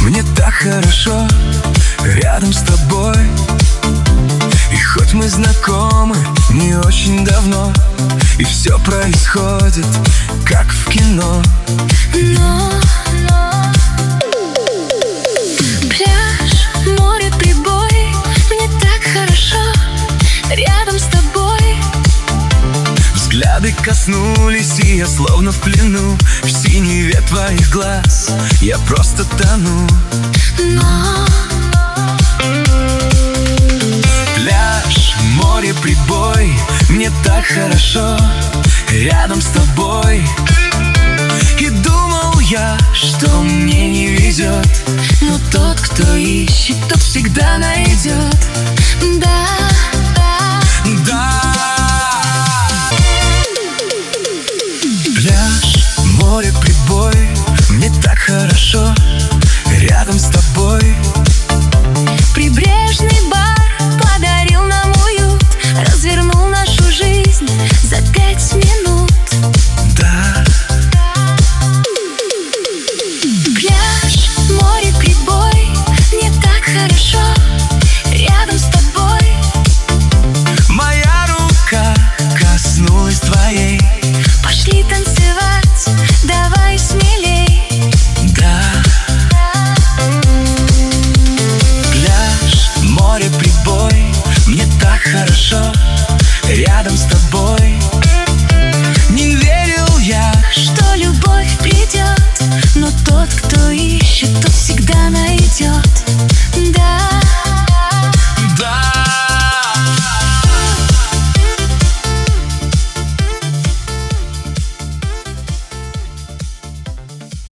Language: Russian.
Мне так хорошо рядом с тобой. И хоть мы знакомы не очень давно, и все происходит как в кино, Но пляж, море, прибой, мне так хорошо рядом с тобой. взгляды коснулись, и я словно в плену. В синеве твоих глаз я просто тону. Но Пляж, море, прибой, мне так хорошо рядом с тобой. И думал я, что мне не везет, но тот, кто ищет, тот всегда найдет. Да, да. да. Пляж, море, прибой,